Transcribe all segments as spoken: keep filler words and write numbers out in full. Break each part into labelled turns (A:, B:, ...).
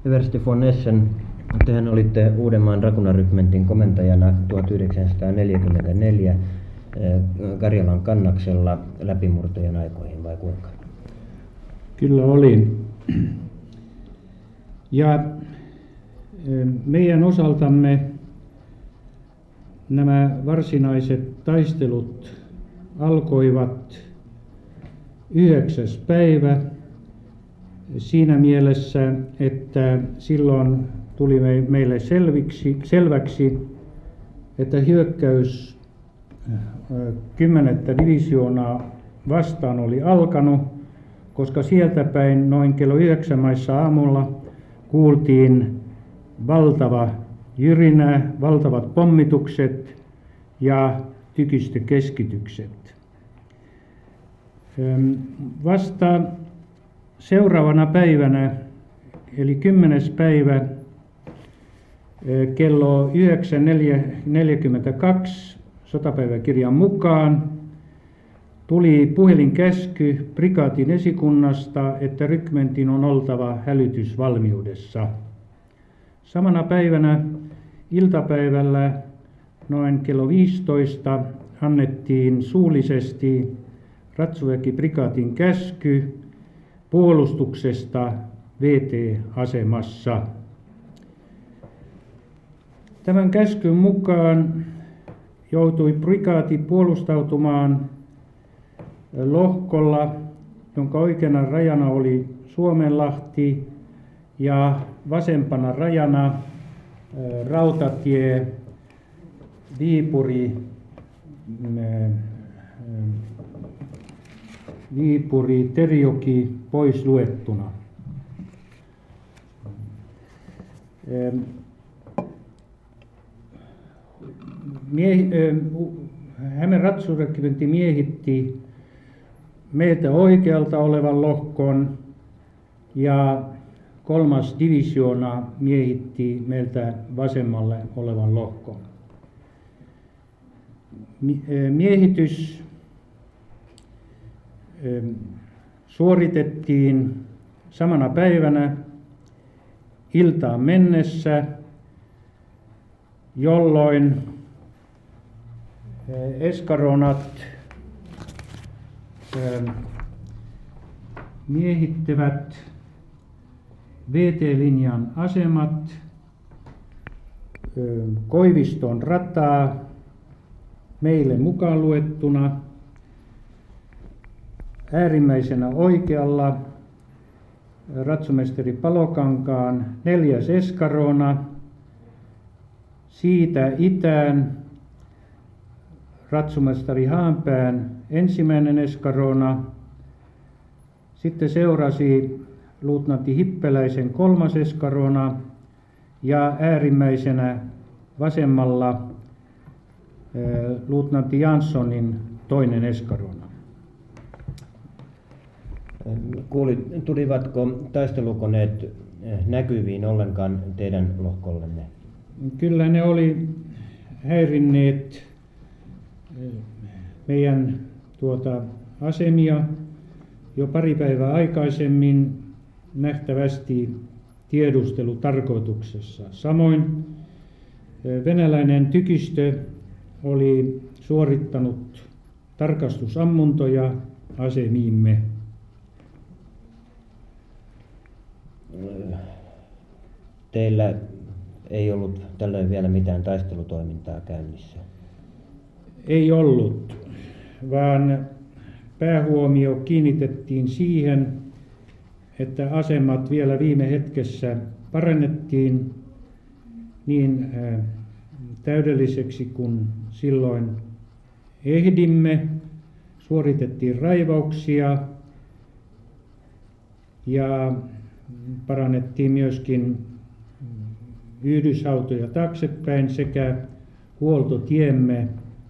A: Eversti von Essen, tehän olitte Uudenmaan Dragunarykmentin komentajana tuhatyhdeksänsataaneljäkymmentäneljä Karjalan kannaksella läpimurtojen aikoihin, vai kuinka?
B: Kyllä olin. Ja meidän osaltamme nämä varsinaiset taistelut alkoivat yhdeksäs päivä siinä mielessä, että silloin tuli meille selviksi, selväksi, että hyökkäys kymmenettä divisioonaa vastaan oli alkanut, koska sieltä päin noin kello yhdeksän maissa aamulla kuultiin valtava jyrinä, valtavat pommitukset ja tykistökeskitykset. Vasta seuraavana päivänä, eli kymmenes päivä, kello yhdeksän neljäkymmentäkaksi sotapäiväkirjan mukaan tuli puhelinkäsky prikaatin esikunnasta, että rykmentin on oltava hälytysvalmiudessa. Samana päivänä iltapäivällä noin kello viisitoista annettiin suullisesti ratsuväkiprikaatin käsky puolustuksesta V T-asemassa. Tämän käskyn mukaan joutui prikaati puolustautumaan lohkolla, jonka oikeana rajana oli Suomenlahti ja vasempana rajana rautatie Viipuri, Viipuri Terijoki pois luettuna. Mie, Hämeen ratsuregimentti miehitti meiltä oikealta olevan lohkon ja kolmas divisioona miehitti meiltä vasemmalle olevan lohkon. Miehitys suoritettiin samana päivänä iltaan mennessä, jolloin eskaronat miehittävät V T-linjan asemat, Koiviston rataa meille mukaan luettuna, äärimmäisenä oikealla ratsumestari Palokankaan neljäs eskarona, siitä itään ratsumestari Haanpään ensimmäinen eskarona, sitten seurasi luutnantti Hippeläisen kolmas eskarona ja äärimmäisenä vasemmalla luutnantti Janssonin toinen eskarona.
A: Kuulit, tulivatko taistelukoneet näkyviin ollenkaan teidän lohkollenne?
B: Kyllä ne oli häirinneet meidän tuota asemia jo pari päivää aikaisemmin nähtävästi tiedustelutarkoituksessa. Samoin venäläinen tykistö oli suorittanut tarkastusammuntoja asemiimme.
A: Teillä ei ollut tällöin vielä mitään taistelutoimintaa käynnissä?
B: Ei ollut, vaan päähuomio kiinnitettiin siihen, että asemat vielä viime hetkessä parannettiin niin täydelliseksi kuin silloin ehdimme. Suoritettiin raivauksia ja parannettiin myöskin yhdyshautoja taaksepäin sekä huoltotiemme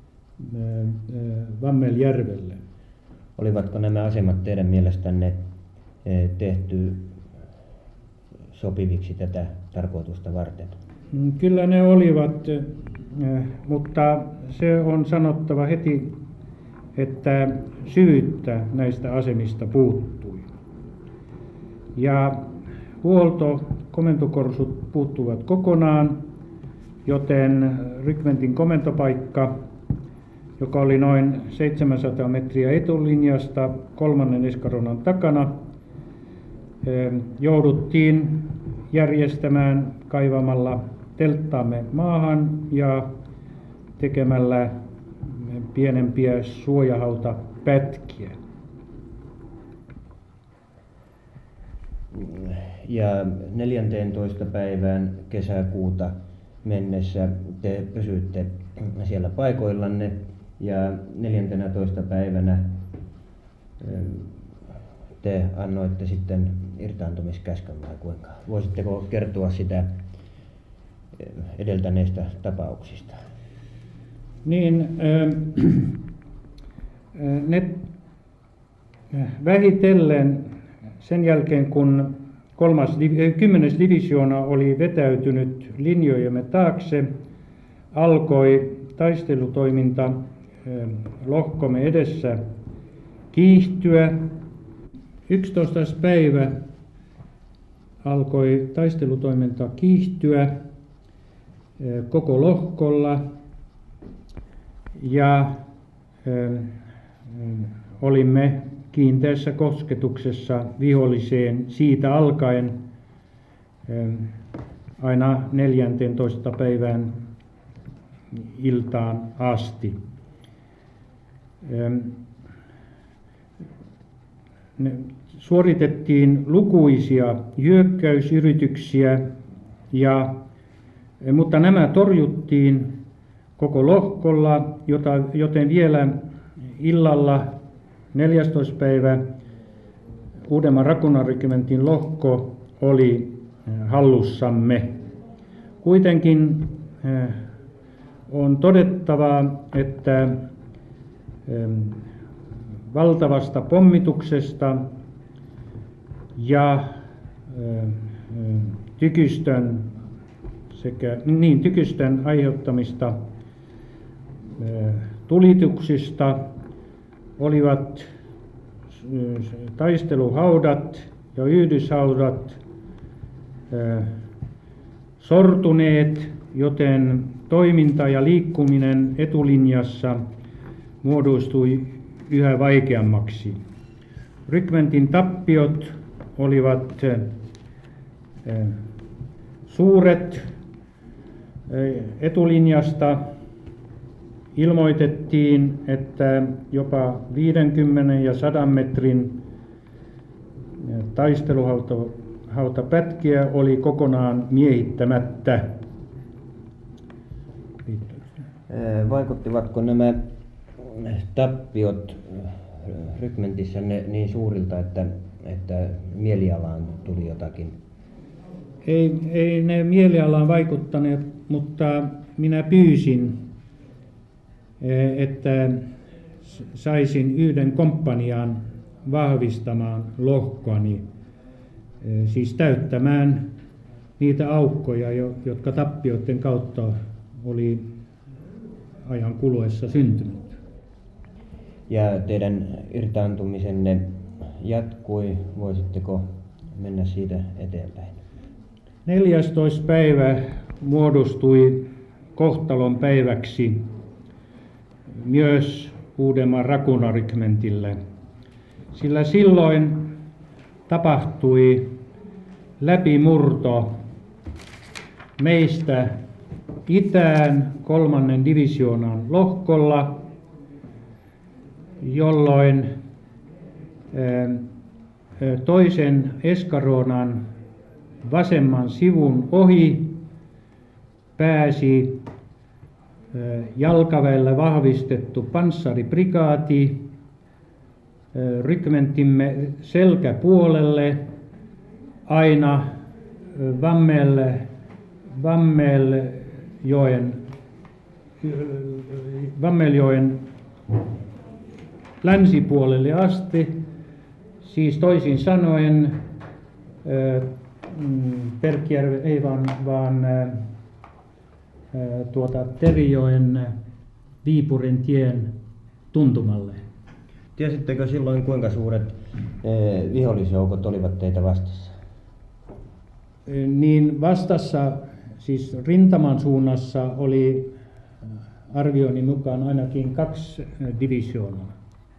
B: Vammeljärvelle.
A: Olivatko nämä asemat teidän mielestänne tehty sopiviksi tätä tarkoitusta varten?
B: Kyllä ne olivat, mutta se on sanottava heti, että syvyyttä näistä asemista puuttui. Ja huolto komentokorsut puuttuvat kokonaan, joten rykmentin komentopaikka, joka oli noin seitsemänsataa metriä etulinjasta kolmannen eskaronan takana, jouduttiin järjestämään kaivamalla telttaamme maahan ja tekemällä pienempiä suojahautapätkiä.
A: Ja neljänteentoista päivään kesäkuuta mennessä te pysyitte siellä paikoillanne ja neljäntenätoista päivänä te annoitte sitten irtaantumiskäskyn vai kuinka? Voisitteko kertoa sitä edeltäneistä tapauksista?
B: Niin, ne vähitellen sen jälkeen kun kolmas, kymmenes divisioona oli vetäytynyt linjojemme taakse, alkoi taistelutoiminta lohkomme edessä kiihtyä. yksitoistas päivä alkoi taistelutoiminta kiihtyä koko lohkolla ja olimme kiinteässä kosketuksessa viholliseen siitä alkaen aina neljänteentoista päivään iltaan asti. Suoritettiin lukuisia hyökkäysyrityksiä, ja, mutta nämä torjuttiin koko lohkolla, jota, joten vielä illalla neljästoista päivä Uudenmaan Rakunaregementin lohko oli hallussamme. Kuitenkin on todettava, että valtavasta pommituksesta ja tykistön, sekä, niin, tykistön aiheuttamista tulituksista olivat taisteluhaudat ja yhdyshaudat sortuneet, joten toiminta ja liikkuminen etulinjassa muodostui yhä vaikeammaksi. Rykmentin tappiot olivat suuret. Etulinjasta ilmoitettiin, että jopa viidenkymmenen ja sadan metrin taisteluhautapätkiä oli kokonaan miehittämättä.
A: Vaikuttivatko nämä tappiot rykmentissä niin suurilta, että, että mielialaan tuli jotakin?
B: Ei, ei ne mielialaan vaikuttaneet, mutta minä pyysin, että saisin yhden komppanian vahvistamaan lohkoani, siis täyttämään niitä aukkoja, jotka tappioiden kautta oli ajan kuluessa syntynyt.
A: Ja teidän irtaantumisenne jatkui, voisitteko mennä siitä eteenpäin?
B: neljästoista päivä muodostui kohtalon päiväksi myös Uudenmaan Rakunarykmentille, sillä silloin tapahtui läpimurto meistä itään kolmannen divisioonan lohkolla, jolloin toisen eskaroonan vasemman sivun ohi pääsi jalkaväellä vahvistettu panssariprikaati rykmentimme selkäpuolelle aina Vammel, Vammeljoen, Vammeljoen länsipuolelle asti, siis toisin sanoen Perkijärve, ei vaan, vaan tuota Terijoen Viipurin tien tuntumalle.
A: Tiesittekö silloin, kuinka suuret vihollisjoukot olivat teitä vastassa?
B: niin vastassa, siis rintaman suunnassa oli arvioni mukaan ainakin kaksi divisioonaa.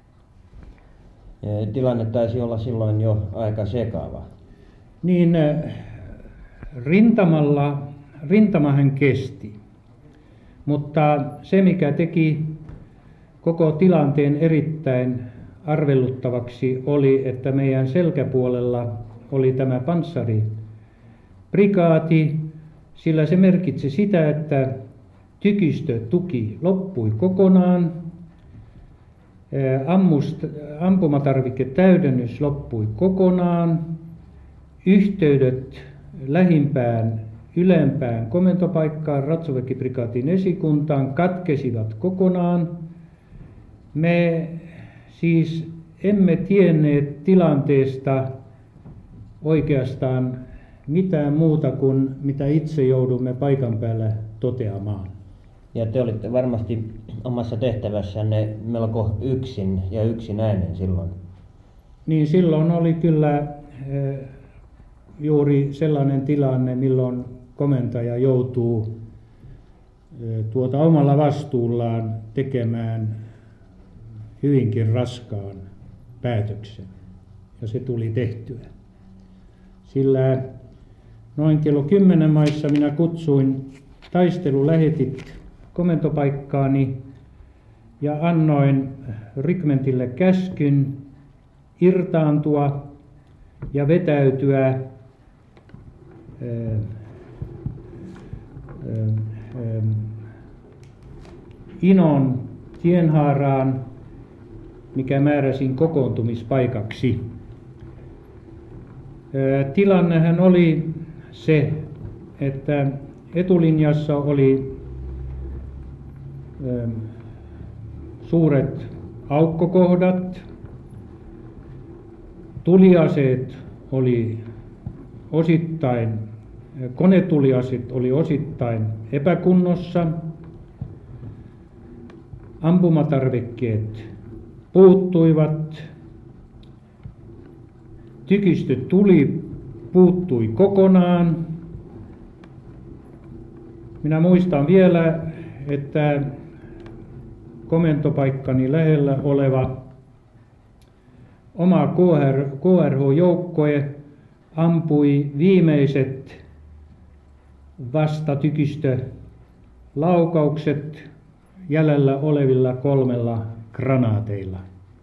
A: Tilanne taisi olla silloin jo aika sekava.
B: Niin rintamalla, rintamahan kesti, mutta se mikä teki koko tilanteen erittäin arveluttavaksi oli, että meidän selkäpuolella oli tämä panssariprikaati, sillä se merkitsi sitä, että tykistötuki loppui kokonaan, ammust, ampumatarviketäydennys loppui kokonaan, yhteydet lähimpään ylempään komentopaikkaan Ratsuväkiprikaatin esikuntaan katkesivat kokonaan. Me siis emme tienneet tilanteesta oikeastaan mitään muuta kuin mitä itse joudumme paikan päällä toteamaan.
A: Ja te olitte varmasti omassa tehtävässänne melko yksin ja yksinäinen silloin.
B: Niin silloin oli kyllä juuri sellainen tilanne, milloin komentaja joutuu tuota omalla vastuullaan tekemään hyvinkin raskaan päätöksen. Ja se tuli tehtyä. Sillä noin kello kymmenen maissa minä kutsuin taistelulähetit komentopaikkaani ja annoin rykmentille käskyn irtaantua ja vetäytyä ää, ää, ää, Inon tienhaaraan, mikä määräsin kokoontumispaikaksi. Ää, tilannehän oli se, että etulinjassa oli ää, suuret aukkokohdat, tuliaseet oli osittain, konetuliaseet oli osittain epäkunnossa, ampumatarvikkeet puuttuivat, tykistötuli puuttui kokonaan. Minä muistan vielä, että komentopaikkani lähellä oleva oma K R H-joukkue ampui viimeiset vastatykistölaukaukset jäljellä olevilla kolmella granaateilla.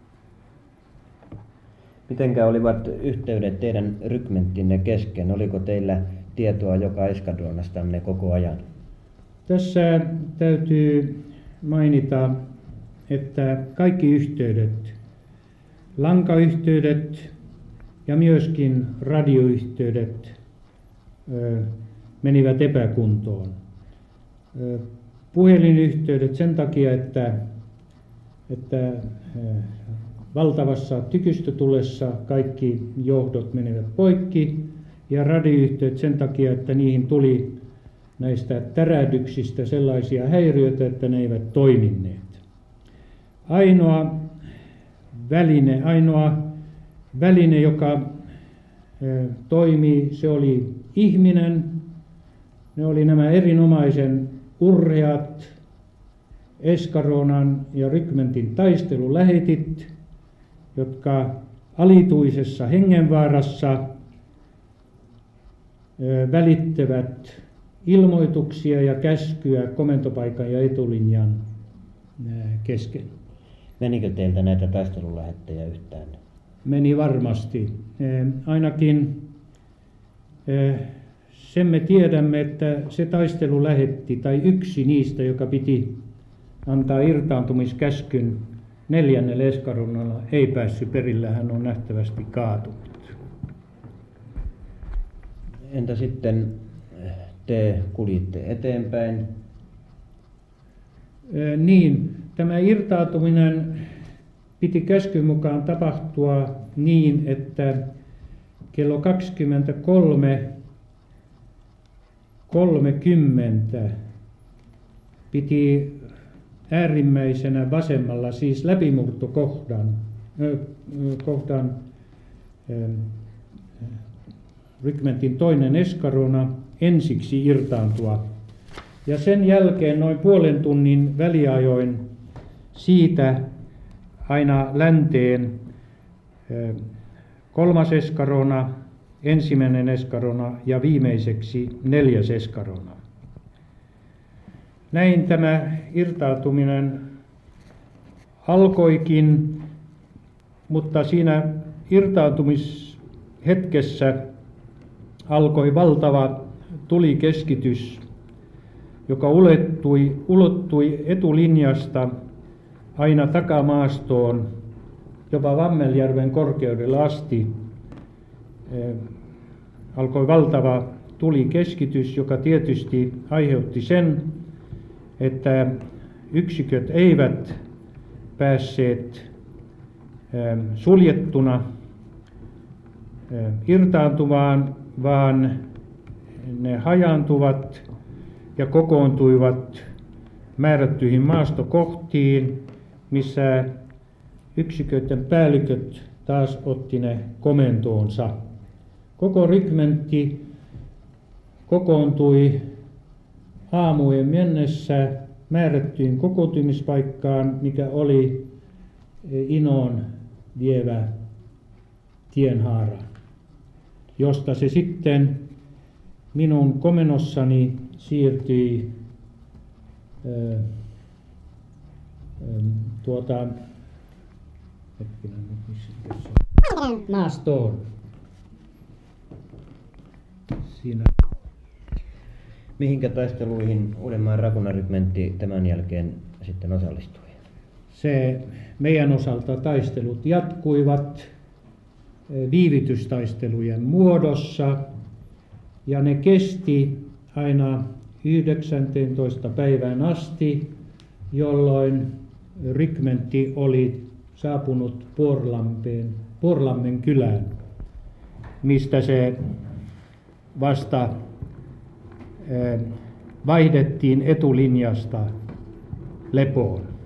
A: Mitenkä olivat yhteydet teidän rykmenttinne kesken? Oliko teillä tietoa joka eskadronastanne koko ajan?
B: Tässä täytyy mainita, että kaikki yhteydet, lankayhteydet ja myöskin radioyhteydet ö, menivät epäkuntoon. Ö, puhelinyhteydet sen takia, että, että ö, valtavassa tykistötulessa kaikki johdot menivät poikki, ja radioyhteydet sen takia, että niihin tuli näistä tärähdyksistä sellaisia häiriöitä, että ne eivät toimineet. Ainoa väline, ainoa väline, joka toimii, se oli ihminen. Ne oli nämä erinomaisen urheat eskadronan ja rykmentin taistelulähetit, jotka alituisessa hengenvaarassa välittävät ilmoituksia ja käskyä komentopaikan ja etulinjan kesken.
A: Menikö teiltä näitä taistelulähettejä yhtään?
B: Meni varmasti. Ainakin sen me tiedämme, että se taistelulähetti tai yksi niistä, joka piti antaa irtaantumiskäskyn neljännelle eskadronalla, ei päässyt perille, hän on nähtävästi kaatunut.
A: Entä sitten te kuljitte eteenpäin?
B: Niin, tämä irtautuminen piti käskyn mukaan tapahtua niin, että kello kaksikymmentäkolme kolmekymmentä piti äärimmäisenä vasemmalla, siis läpimurtokohdan kohdan, rykmentin toinen eskarona ensiksi irtaantua. Ja sen jälkeen noin puolen tunnin väliajoin siitä aina länteen kolmas eskarona, ensimmäinen eskarona ja viimeiseksi neljäs eskarona. Näin tämä irtaantuminen alkoikin, mutta siinä irtaantumishetkessä alkoi valtava tulikeskitys, joka ulottui, ulottui etulinjasta aina takamaastoon, jopa Vammeljärven korkeudelle asti. Eh, alkoi valtava tulikeskitys, joka tietysti aiheutti sen, että yksiköt eivät päässeet eh, suljettuna eh, irtaantumaan, vaan ne hajaantuvat ja kokoontuivat määrättyihin maastokohtiin, missä yksiköiden päälliköt taas otti ne komentoonsa. Koko rykmentti kokoontui aamujen mennessä määrättyyn kokoontumispaikkaan, mikä oli Inoon vievä tienhaara, josta se sitten minun komennossani siirtyi ö, ö, tuota, hetkinen, missä maastoon. Siinä.
A: Mihinkä taisteluihin Uudenmaan Rakunarykmentti tämän jälkeen sitten osallistui?
B: Se meidän osalta taistelut jatkuivat viivytystaistelujen muodossa ja ne kesti aina yhdeksänteentoista päivään asti, jolloin rykmentti oli saapunut Porlampeen, Porlammen kylään, mistä se vasta vaihdettiin etulinjasta Lepoon.